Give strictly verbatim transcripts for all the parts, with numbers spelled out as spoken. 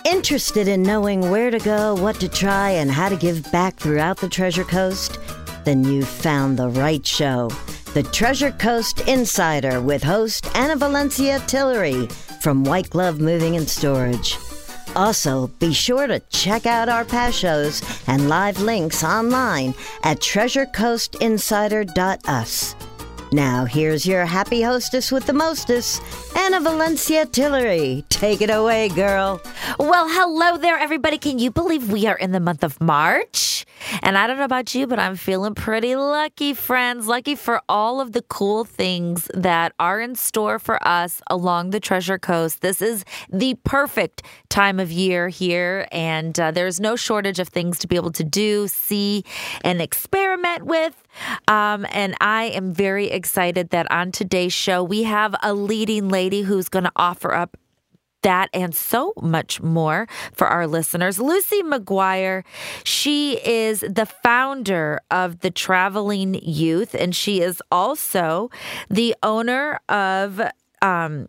Interested in knowing where to go, what to try, and how to give back throughout the Treasure Coast? Then you've found the right show. The Treasure Coast Insider with host Anna Valencia Tillery from White Glove Moving and Storage. Also, be sure to check out our past shows and live links online at treasure coast insider dot u s. Now, here's your happy hostess with the mostest, Anna Valencia Tillery. Take it away, girl. Well, hello there, everybody. Can you believe we are in the month of March? And I don't know about you, but I'm feeling pretty lucky, friends. Lucky for all of the cool things that are in store for us along the Treasure Coast. This is the perfect time of year here, and uh, there's no shortage of things to be able to do, see, and experiment with. Um, and I am very excited that on today's show, we have a leading lady who's going to offer up that and so much more for our listeners. Lucy McGuire, she is the founder of the Traveling Youth, and she is also the owner of um,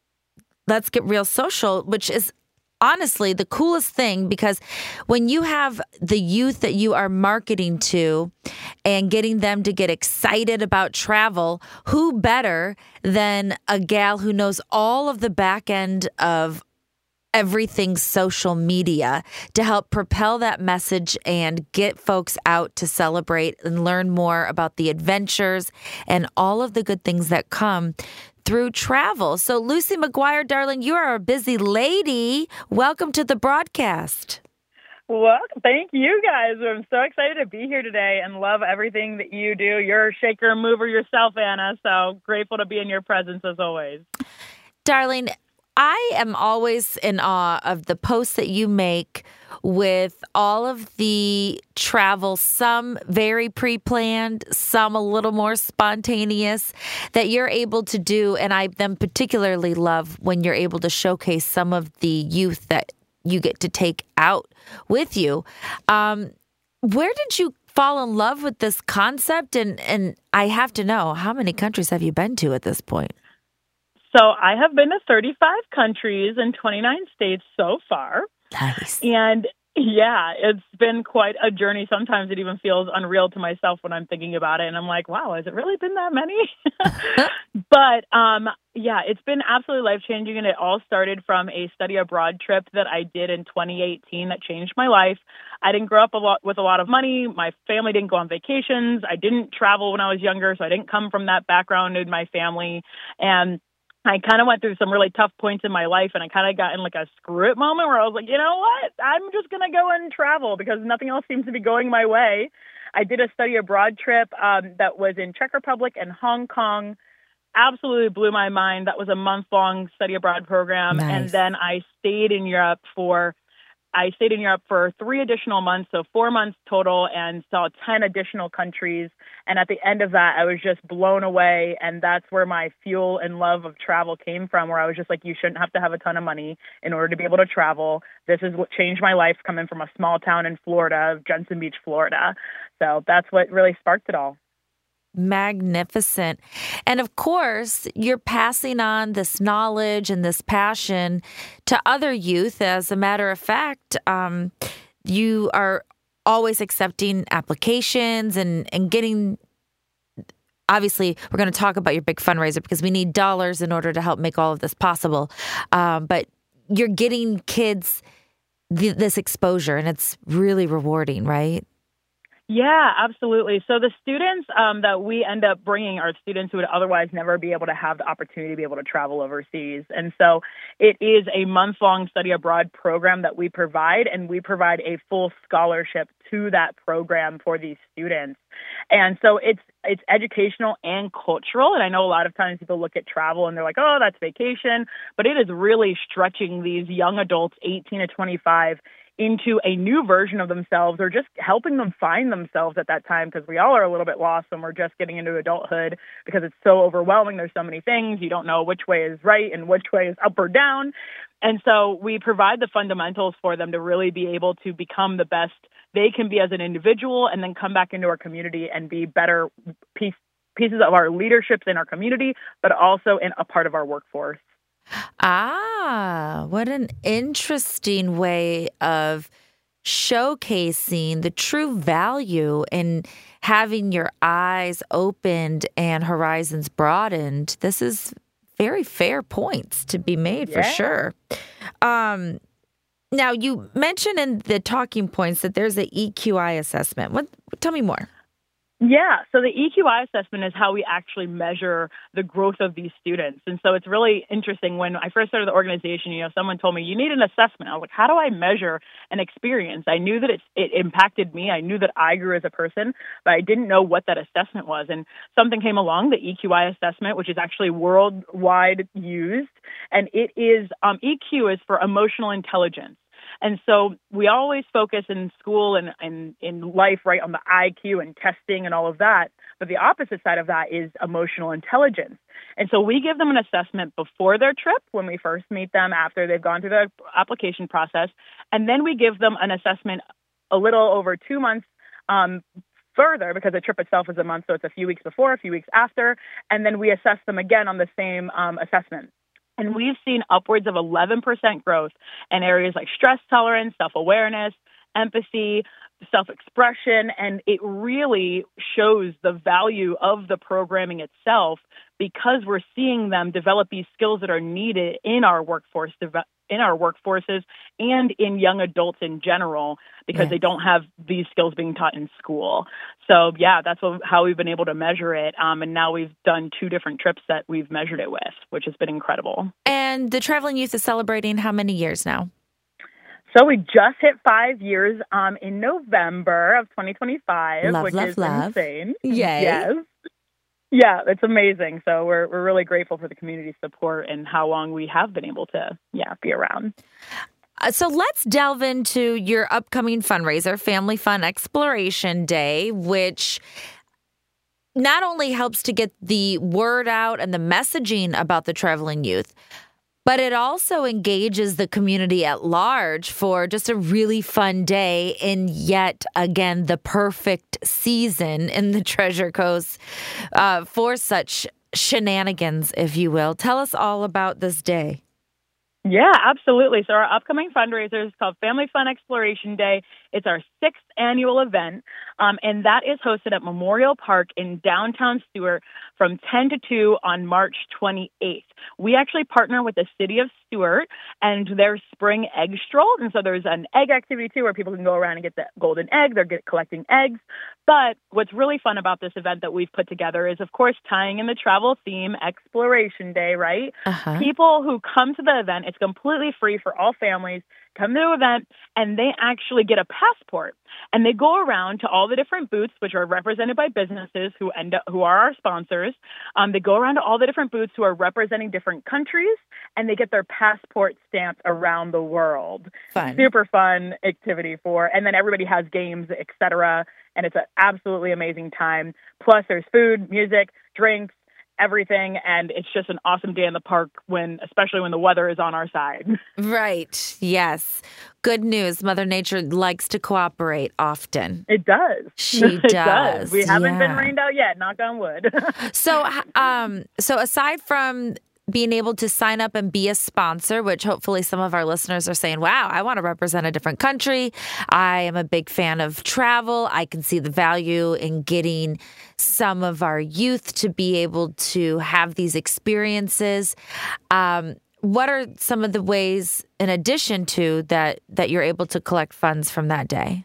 Let's Get Real Social, which is honestly the coolest thing, because when you have the youth that you are marketing to and getting them to get excited about travel, who better than a gal who knows all of the back end of everything social media to help propel that message and get folks out to celebrate and learn more about the adventures and all of the good things that come through travel. So Lucy McGuire, darling, you are a busy lady. Welcome to the broadcast. Well, thank you guys. I'm so excited to be here today and love everything that you do. You're a shaker and mover yourself, Anna, so grateful to be in your presence as always. Darling, I am always in awe of the posts that you make with all of the travel, some very pre-planned, some a little more spontaneous, that you're able to do. And I then particularly love when you're able to showcase some of the youth that you get to take out with you. Um, where did you fall in love with this concept? And, and I have to know, how many countries have you been to at this point? So I have been to thirty-five countries and twenty-nine states so far. Nice. And yeah, it's been quite a journey. Sometimes it even feels unreal to myself when I'm thinking about it. And I'm like, wow, has it really been that many? But um, yeah, it's been absolutely life-changing. And it all started from a study abroad trip that I did in twenty eighteen that changed my life. I didn't grow up a lot with a lot of money. My family didn't go on vacations. I didn't travel when I was younger, so I didn't come from that background in my family. And I kind of went through some really tough points in my life, and I kind of got in like a screw it moment where I was like, you know what? I'm just going to go and travel because nothing else seems to be going my way. I did a study abroad trip um, that was in Czech Republic and Hong Kong. Absolutely blew my mind. That was a month-long study abroad program. Nice. And then I stayed in Europe for I stayed in Europe for three additional months, so four months total, and saw ten additional countries. And at the end of that, I was just blown away. And that's where my fuel and love of travel came from, where I was just like, you shouldn't have to have a ton of money in order to be able to travel. This is what changed my life, coming from a small town in Florida, Jensen Beach, Florida. So that's what really sparked it all. Magnificent. And of course, you're passing on this knowledge and this passion to other youth. As a matter of fact, um, you are always accepting applications and, and getting, obviously, we're going to talk about your big fundraiser because we need dollars in order to help make all of this possible. Um, but you're getting kids th- this exposure, and it's really rewarding, right? Yeah, absolutely. So the students um, that we end up bringing are students who would otherwise never be able to have the opportunity to be able to travel overseas. And so it is a month-long study abroad program that we provide, and we provide a full scholarship to that program for these students. And so it's it's educational and cultural. And I know a lot of times people look at travel and they're like, oh, that's vacation. But it is really stretching these young adults, eighteen to twenty-five, into a new version of themselves, or just helping them find themselves at that time, because we all are a little bit lost when we're just getting into adulthood because it's so overwhelming. There's so many things. You don't know which way is right and which way is up or down. And so we provide the fundamentals for them to really be able to become the best they can be as an individual, and then come back into our community and be better piece, pieces of our leaderships in our community, but also in a part of our workforce. Ah, what an interesting way of showcasing the true value in having your eyes opened and horizons broadened. This is very fair points to be made for Yeah. sure. Um, now, you mentioned in the talking points that there's a E Q I assessment. What? Tell me more. Yeah, so the E Q I assessment is how we actually measure the growth of these students. And so it's really interesting. When I first started the organization, you know, someone told me, you need an assessment. I was like, how do I measure an experience? I knew that it, it impacted me. I knew that I grew as a person, but I didn't know what that assessment was. And something came along, the E Q I assessment, which is actually worldwide used. And it is, um, E Q is for emotional intelligence. And so we always focus in school and, and in life, right, on the I Q and testing and all of that. But the opposite side of that is emotional intelligence. And so we give them an assessment before their trip when we first meet them, after they've gone through the application process. And then we give them an assessment a little over two months um, further, because the trip itself is a month. So it's a few weeks before, a few weeks after. And then we assess them again on the same um, assessment. And we've seen upwards of eleven percent growth in areas like stress tolerance, self-awareness, empathy, self-expression. And it really shows the value of the programming itself, because we're seeing them develop these skills that are needed in our workforce, in our workforces and in young adults in general, because Yeah. they don't have these skills being taught in school. So, yeah, that's what, how we've been able to measure it. Um, and now we've done two different trips that we've measured it with, which has been incredible. And the Traveling Youth is celebrating how many years now? So we just hit five years um, in November of twenty twenty-five, Love, which love, is love. insane. Yay. Yes. Yeah, it's amazing. So we're we're really grateful for the community support and how long we have been able to, yeah, be around. Uh, so let's delve into your upcoming fundraiser, Family Fun Exploration Day, which not only helps to get the word out and the messaging about the Traveling Youth, but it also engages the community at large for just a really fun day in yet again the perfect season in the Treasure Coast uh, for such shenanigans, if you will. Tell us all about this day. Yeah, absolutely. So our upcoming fundraiser is called Family Fun Exploration Day. It's our sixth annual event, um, and that is hosted at Memorial Park in downtown Stuart from ten to two on March twenty-eighth. We actually partner with the city of Stuart and their spring egg stroll. And so there's an egg activity too, where people can go around and get the golden egg. They're get, collecting eggs. But what's really fun about this event that we've put together is, of course, tying in the travel theme, Exploration Day, right? Uh-huh. People who come to the event, it's completely free for all families, come to the event, and they actually get a passport. And they go around to all the different booths, which are represented by businesses who end up, who are our sponsors. Um, they go around to all the different booths who are representing different countries, and they get their passport stamped around the world. Fun. Super fun activity for, and then everybody has games, et cetera. And it's an absolutely amazing time. Plus, there's food, music, drinks, everything, and it's just an awesome day in the park, when, especially when the weather is on our side. Right. Yes. Good news. Mother Nature likes to cooperate often. It does. She It does. We haven't been Yeah. rained out yet, knock on wood. So, um, so aside from being able to sign up and be a sponsor, which hopefully some of our listeners are saying, wow, I want to represent a different country. I am a big fan of travel. I can see the value in getting some of our youth to be able to have these experiences. Um, what are some of the ways, in addition to that, that you're able to collect funds from that day?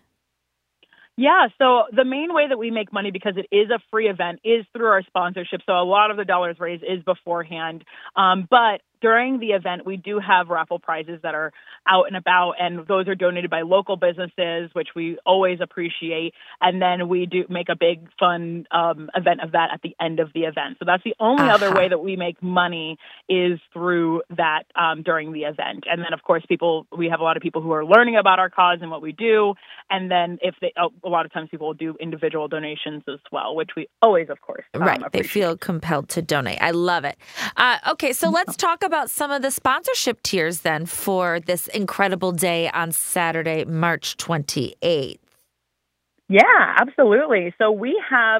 Yeah, so the main way that we make money, because it is a free event, is through our sponsorship. So a lot of the dollars raised is beforehand. Um, but during the event, we do have raffle prizes that are out and about, and those are donated by local businesses, which we always appreciate. And then we do make a big, fun um, event of that at the end of the event. So that's the only Uh-huh. other way that we make money, is through that um, during the event. And then, of course, people, we have a lot of people who are learning about our cause and what we do. And then if they, a lot of times people will do individual donations as well, which we always, of course, um, Right. They appreciate. feel compelled to donate. I love it. Uh, okay, so let's talk about some of the sponsorship tiers then for this incredible day on Saturday, March twenty-eighth. Yeah, absolutely. So we have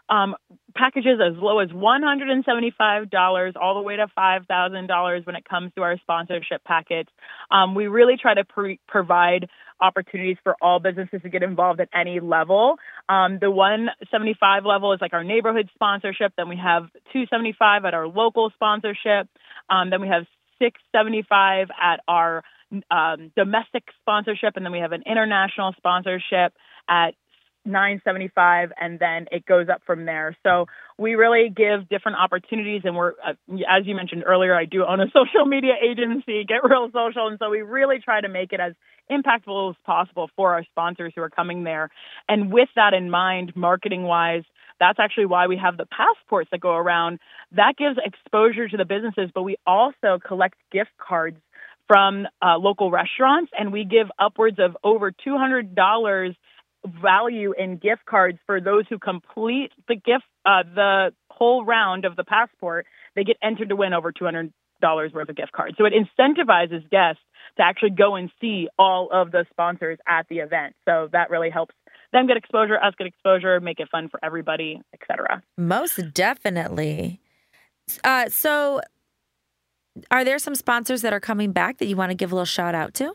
um, packages as low as one hundred seventy-five dollars all the way to five thousand dollars when it comes to our sponsorship packets. Um, we really try to pre- provide opportunities for all businesses to get involved at any level. Um, the one seventy-five level is like our neighborhood sponsorship. Then we have two seventy-five at our local sponsorship. Um, then we have six seventy-five at our um, domestic sponsorship. And then we have an international sponsorship at nine seventy-five, and then it goes up from there. So we really give different opportunities, and we're, uh, as you mentioned earlier, I do own a social media agency, Get Real Social, and so we really try to make it as impactful as possible for our sponsors who are coming there. And with that in mind, marketing-wise, that's actually why we have the passports that go around. That gives exposure to the businesses, but we also collect gift cards from uh, local restaurants, and we give upwards of over two hundred dollars value in gift cards for those who complete the gift, uh, the whole round of the passport. They get entered to win over two hundred dollars worth of gift cards. So it incentivizes guests to actually go and see all of the sponsors at the event. So that really helps them get exposure, us get exposure, make it fun for everybody, et cetera. Most definitely. Uh, so are there some sponsors that are coming back that you want to give a little shout out to?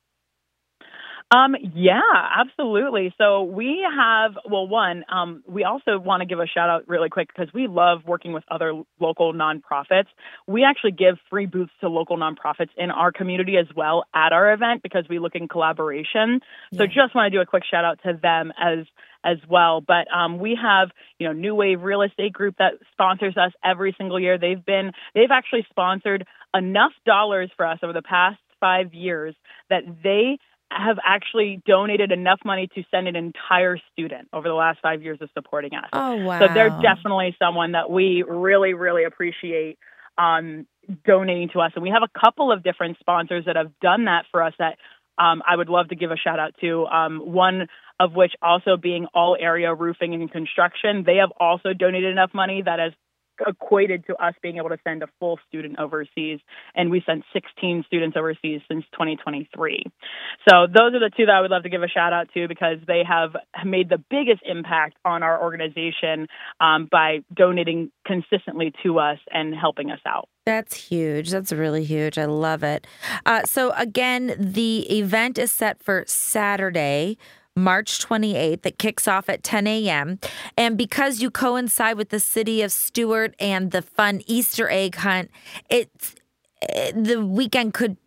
Um, yeah, absolutely. So we have, well, one, um, we also want to give a shout out really quick because we love working with other local nonprofits. We actually give free booths to local nonprofits in our community as well at our event because we look in collaboration. So Yeah. just want to do a quick shout out to them as as well. But um, we have, you know, New Wave Real Estate Group that sponsors us every single year. They've been, they've actually sponsored enough dollars for us over the past five years that they have actually donated enough money to send an entire student over the last five years of supporting us. Oh, wow. So they're definitely someone that we really, really appreciate um, donating to us. And we have a couple of different sponsors that have done that for us that um, I would love to give a shout out to. Um, one of which also being All Area Roofing and Construction. They have also donated enough money that has equated to us being able to send a full student overseas. And we sent sixteen students overseas since twenty twenty-three. So those are the two that I would love to give a shout out to because they have made the biggest impact on our organization um, by donating consistently to us and helping us out. That's huge. That's really huge. I love it. Uh, so again, the event is set for Saturday, March twenty-eighth. It kicks off at ten a.m. And because you coincide with the city of Stuart and the fun Easter egg hunt, it's it, the weekend could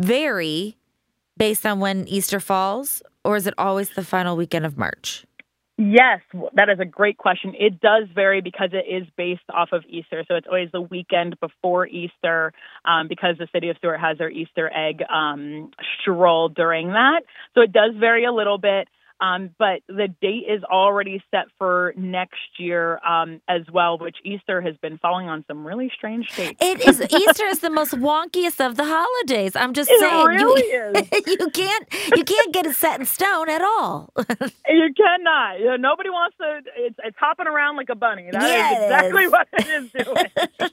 vary based on when Easter falls, or is it always the final weekend of March? Yes, that is a great question. It does vary because it is based off of Easter. So it's always the weekend before Easter um, because the city of Stuart has their Easter egg um, stroll during that. So it does vary a little bit. Um, but the date is already set for next year um, as well, which Easter has been falling on some really strange dates. It is Easter is the most wonkiest of the holidays. I'm just it saying, really you, is. you can't you can't get it set in stone at all. You cannot. You know, nobody wants to. It's, it's hopping around like a bunny. That Yeah, is it exactly is. what it is doing.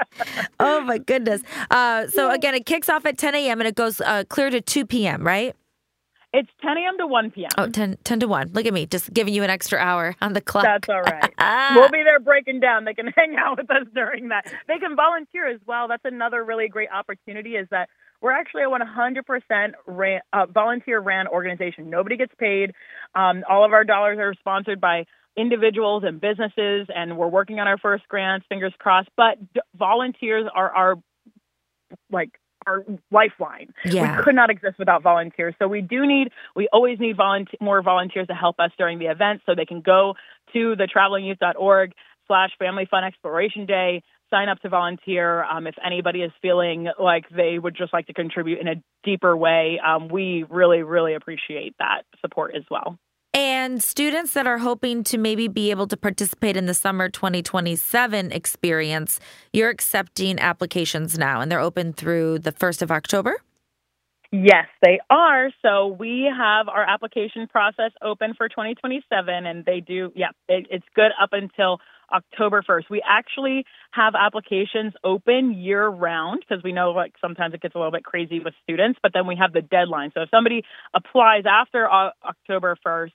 Oh my goodness! Uh, so again, it kicks off at ten a.m. and it goes uh, clear to two p.m. Right? It's ten a.m. to one p.m. Oh, ten, ten to one. Look at me, just giving you an extra hour on the clock. That's all right. We'll be there breaking down. They can hang out with us during that. They can volunteer as well. That's another really great opportunity is that we're actually a one hundred percent ran, uh, volunteer-ran organization. Nobody gets paid. Um, all of our dollars are sponsored by individuals and businesses, and we're working on our first grants, fingers crossed. But d- volunteers are our, like, our lifeline. Yeah. We could not exist without volunteers. So we do need, we always need volunteer, more volunteers to help us during the event. So they can go to the traveling youth dot org slash family fun exploration day, sign up to volunteer. Um, if anybody is feeling like they would just like to contribute in a deeper way, um, we really, really appreciate that support as well. And students that are hoping to maybe be able to participate in the summer twenty twenty-seven experience, you're accepting applications now, and they're open through the first of October? Yes, they are. So we have our application process open for twenty twenty-seven, and they do, yeah, it, it's good up until October first. We actually have applications open year round because we know like sometimes it gets a little bit crazy with students, but then we have the deadline. So if somebody applies after uh, October first,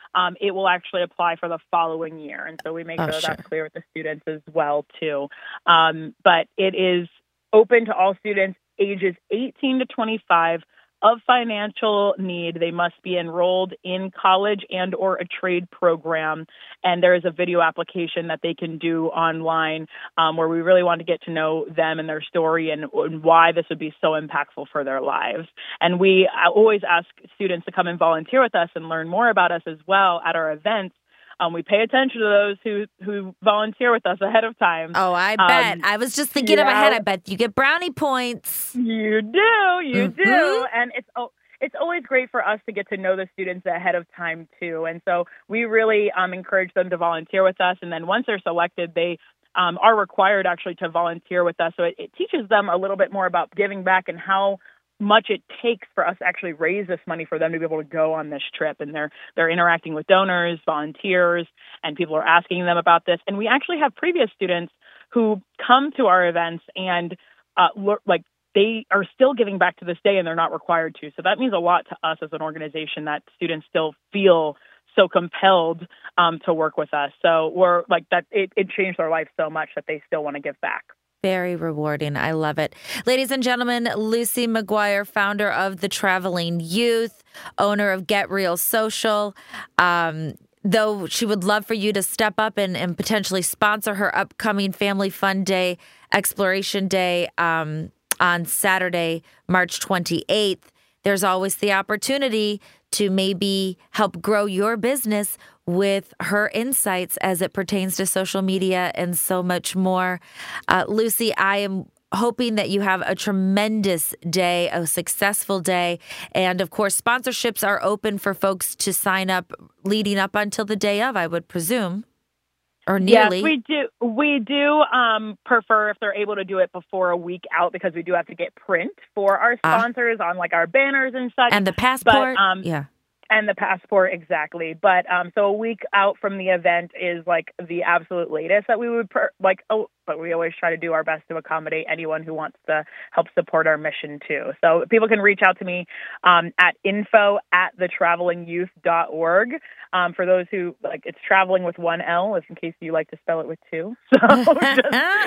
um, it will actually apply for the following year. And so we make Oh, sure that sure. that's clear with the students as well, too. Um, but it is open to all students ages eighteen to twenty-five of financial need. They must be enrolled in college and or a trade program. And there is a video application that they can do online um, where we really want to get to know them and their story and, and why this would be so impactful for their lives. And we always ask students to come and volunteer with us and learn more about us as well at our events. Um, we pay attention to those who, who volunteer with us ahead of time. Oh, I bet. Um, I was just thinking yeah. in my head, I bet you get brownie points. You do, you Mm-hmm. do. And it's oh, it's always great for us to get to know the students ahead of time, too. And so we really um, encourage them to volunteer with us. And then once they're selected, they um, are required actually to volunteer with us. So it, it teaches them a little bit more about giving back and how much it takes for us to actually raise this money for them to be able to go on this trip. And they're they're interacting with donors, volunteers, and people are asking them about this. And we actually have previous students who come to our events and uh, look, like they are still giving back to this day, and they're not required to. So that means a lot to us as an organization that students still feel so compelled um, to work with us. So we're like that. It, it changed their life so much that they still want to give back. Very rewarding. I love it. Ladies and gentlemen, Lucy McGuire, founder of The Traveling Youth, owner of Get Real Social. Um, though she would love for you to step up and, and potentially sponsor her upcoming Family Fun Day, Exploration Day um, on Saturday, March twenty-eighth. There's always the opportunity to maybe help grow your business with her insights as it pertains to social media and so much more. Uh, Lucy, I am hoping that you have a tremendous day, a successful day. And of course, sponsorships are open for folks to sign up leading up until the day of, I would presume. Or nearly. Yes, we do. We do um, prefer if they're able to do it before a week out because we do have to get print for our sponsors uh, on like our banners and such. And the passport. But, um, yeah. And the passport, exactly. But um, so a week out from the event is like the absolute latest that we would per- like. Oh, but we always try to do our best to accommodate anyone who wants to help support our mission too. So people can reach out to me um, at info at the traveling youth dot org. Um, for those who like, it's traveling with one L, if in case you like to spell it with two. So just,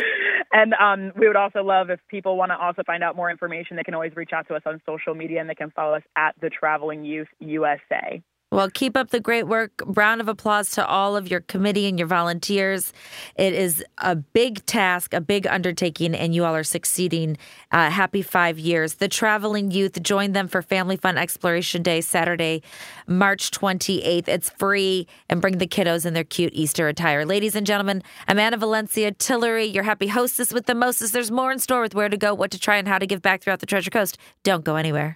and um, we would also love if people want to also find out more information. They can always reach out to us on social media, and they can follow us at the Traveling Youth U S A. Well, keep up the great work. Round of applause to all of your committee and your volunteers. It is a big task, a big undertaking, and you all are succeeding. Uh, happy five years. The Traveling Youth, join them for Family Fun Exploration Day, Saturday, March twenty-eighth. It's free, and bring the kiddos in their cute Easter attire. Ladies and gentlemen, I'm Anna Valencia Tillery, your happy hostess with the mostest. There's more in store with where to go, what to try, and how to give back throughout the Treasure Coast. Don't go anywhere.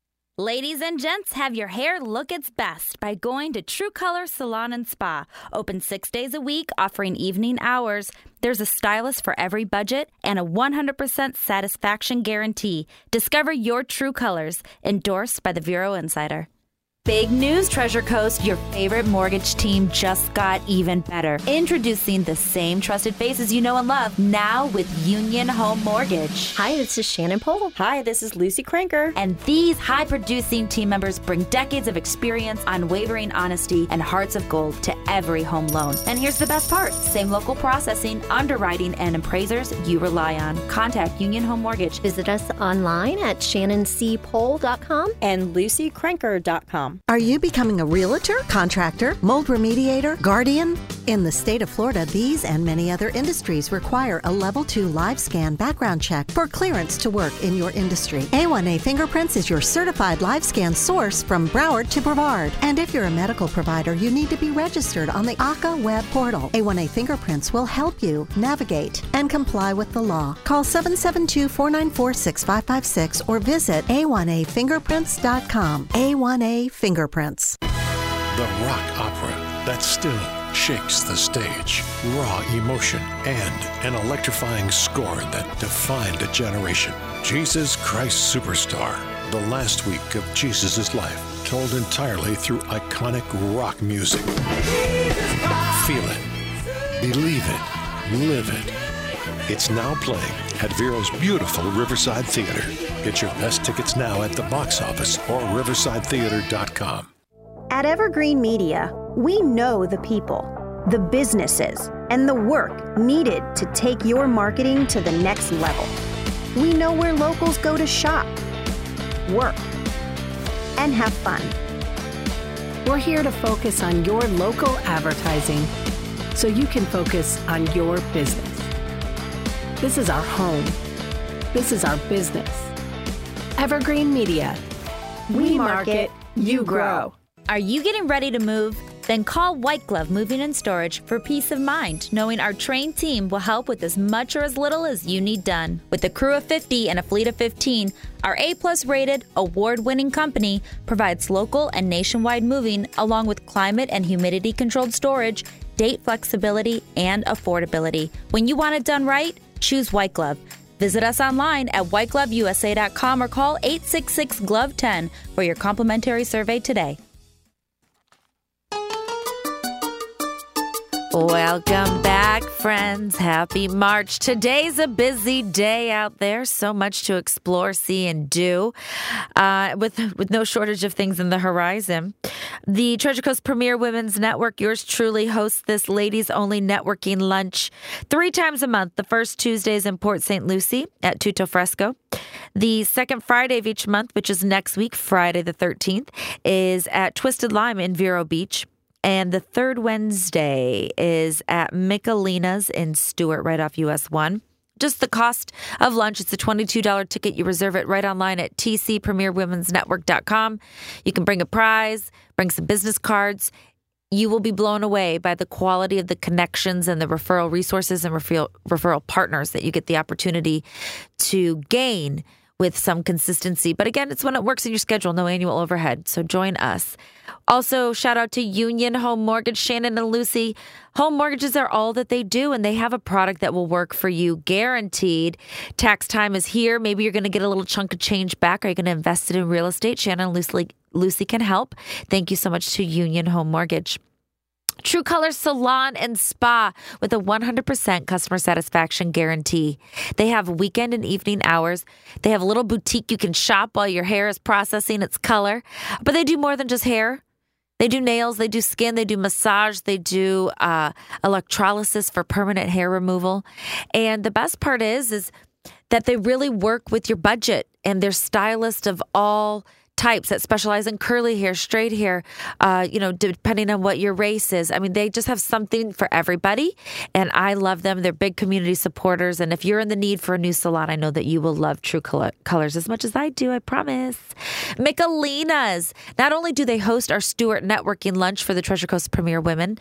Ladies and gents, have your hair look its best by going to True Color Salon and Spa. Open six days a week, offering evening hours. There's a stylist for every budget and a one hundred percent satisfaction guarantee. Discover your true colors. Endorsed by the Vero Insider. Big news, Treasure Coast. Your favorite mortgage team just got even better. Introducing the same trusted faces you know and love, now with Union Home Mortgage. Hi, this is Shannon Pohl. Hi, this is Lucy Cranker. And these high-producing team members bring decades of experience, unwavering honesty, and hearts of gold to every home loan. And here's the best part. Same local processing, underwriting, and appraisers you rely on. Contact Union Home Mortgage. Visit us online at shannon c pohl dot com and lucy cranker dot com. Are you becoming a realtor, contractor, mold remediator, guardian? In the state of Florida, these and many other industries require a level two live scan background check for clearance to work in your industry. A one A Fingerprints is your certified live scan source from Broward to Brevard. And if you're a medical provider, you need to be registered on the A C A web portal. A one A Fingerprints will help you navigate and comply with the law. Call seven seven two, four nine four, six five five six or visit a one a fingerprints dot com. A one A Fingerprints. The rock opera that still shakes the stage. Raw emotion and an electrifying score that defined a generation. Jesus Christ Superstar. The last week of Jesus' life, told entirely through iconic rock music. Feel it. Believe it. Live it. It's now playing at Vero's beautiful Riverside Theater. Get your best tickets now at the box office or riverside theater dot com. At Evergreen Media, We know the people, the businesses, and the work needed to take your marketing to the next level. We know where locals go to shop, work, and have fun. We're here to focus on your local advertising so you can focus on your business. This is our home. This is our business. Evergreen Media. We market, you grow. Are you getting ready to move? Then call White Glove Moving and Storage for peace of mind, knowing our trained team will help with as much or as little as you need done. With a crew of fifty and a fleet of fifteen, our A-plus rated, award-winning company provides local and nationwide moving along with climate and humidity-controlled storage, date flexibility, and affordability. When you want it done right, choose White Glove. Visit us online at white glove u s a dot com or call eight six six, G L O V E, one zero for your complimentary survey today. Welcome back, friends. Happy March. Today's a busy day out there. So much to explore, see, and do, uh, with with no shortage of things in the horizon. The Treasure Coast Premier Women's Network, yours truly, hosts this ladies-only networking lunch three times a month. The first Tuesday is in Port Saint Lucie at Tutto Fresco. The second Friday of each month, which is next week, Friday the thirteenth, is at Twisted Lime in Vero Beach. And the third Wednesday is at Michelina's in Stewart, right off U S one. Just the cost of lunch. It's a twenty-two dollars ticket. You reserve it right online at t c premier women's network dot com. You can bring a prize, bring some business cards. You will be blown away by the quality of the connections and the referral resources and referral, referral partners that you get the opportunity to gain with some consistency. But again, it's when it works in your schedule, no annual overhead. So join us. Also, shout out to Union Home Mortgage, Shannon and Lucy. Home mortgages are all that they do, and they have a product that will work for you, guaranteed. Tax time is here. Maybe you're going to get a little chunk of change back. Are you going to invest it in real estate? Shannon and Lucy, Lucy can help. Thank you so much to Union Home Mortgage. True Color Salon and Spa with a one hundred percent customer satisfaction guarantee. They have weekend and evening hours. They have a little boutique you can shop while your hair is processing its color. But they do more than just hair. They do nails, they do skin, they do massage, they do uh, electrolysis for permanent hair removal. And the best part is, is that they really work with your budget, and they're stylists of all types that specialize in curly hair, straight hair, uh, you know, depending on what your race is. I mean, they just have something for everybody, and I love them. They're big community supporters, and if you're in the need for a new salon, I know that you will love True Colors as much as I do, I promise. Michelina's. Not only do they host our Stewart networking lunch for the Treasure Coast Premier Women,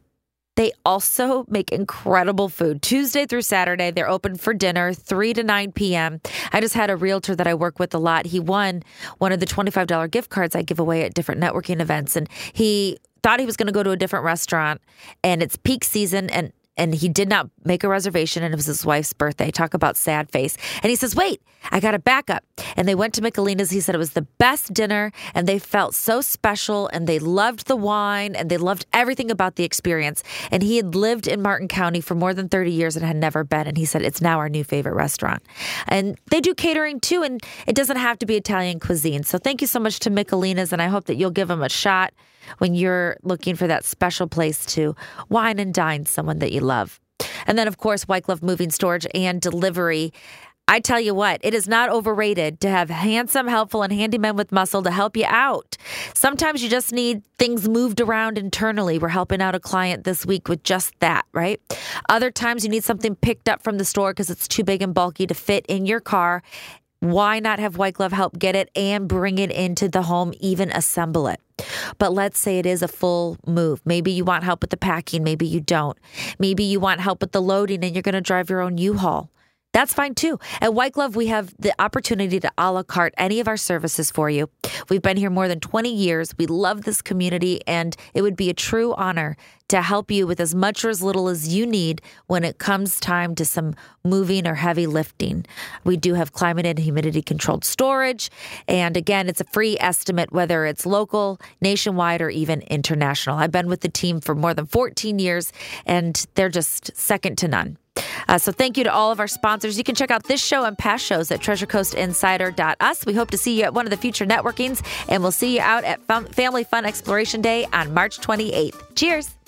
they also make incredible food. Tuesday through Saturday, they're open for dinner, three to nine p.m. I just had a realtor that I work with a lot. He won one of the twenty-five dollars gift cards I give away at different networking events. And he thought he was going to go to a different restaurant, and it's peak season, and And he did not make a reservation, and it was his wife's birthday. Talk about sad face. And he says, wait, I got a backup. And they went to Michelina's. He said it was the best dinner, and they felt so special, and they loved the wine, and they loved everything about the experience. And he had lived in Martin County for more than thirty years and had never been. And he said, it's now our new favorite restaurant. And they do catering too, and it doesn't have to be Italian cuisine. So thank you so much to Michelina's, and I hope that you'll give them a shot when you're looking for that special place to wine and dine someone that you love. And then, of course, White Glove Moving, Storage, and Delivery. I tell you what, it is not overrated to have handsome, helpful, and handymen with muscle to help you out. Sometimes you just need things moved around internally. We're helping out a client this week with just that, right? Other times you need something picked up from the store because it's too big and bulky to fit in your car. Why not have White Glove help get it and bring it into the home, even assemble it? But let's say it is a full move. Maybe you want help with the packing. Maybe you don't. Maybe you want help with the loading and you're going to drive your own U-Haul. That's fine too. At White Glove, we have the opportunity to a la carte any of our services for you. We've been here more than twenty years. We love this community, and it would be a true honor to help you with as much or as little as you need when it comes time to some moving or heavy lifting. We do have climate and humidity controlled storage. And again, it's a free estimate, whether it's local, nationwide, or even international. I've been with the team for more than fourteen years, and they're just second to none. Uh, so thank you to all of our sponsors. You can check out this show and past shows at treasure coast insider dot u s. We hope to see you at one of the future networkings, and we'll see you out at Fam- Family Fun Exploration Day on March twenty-eighth. Cheers.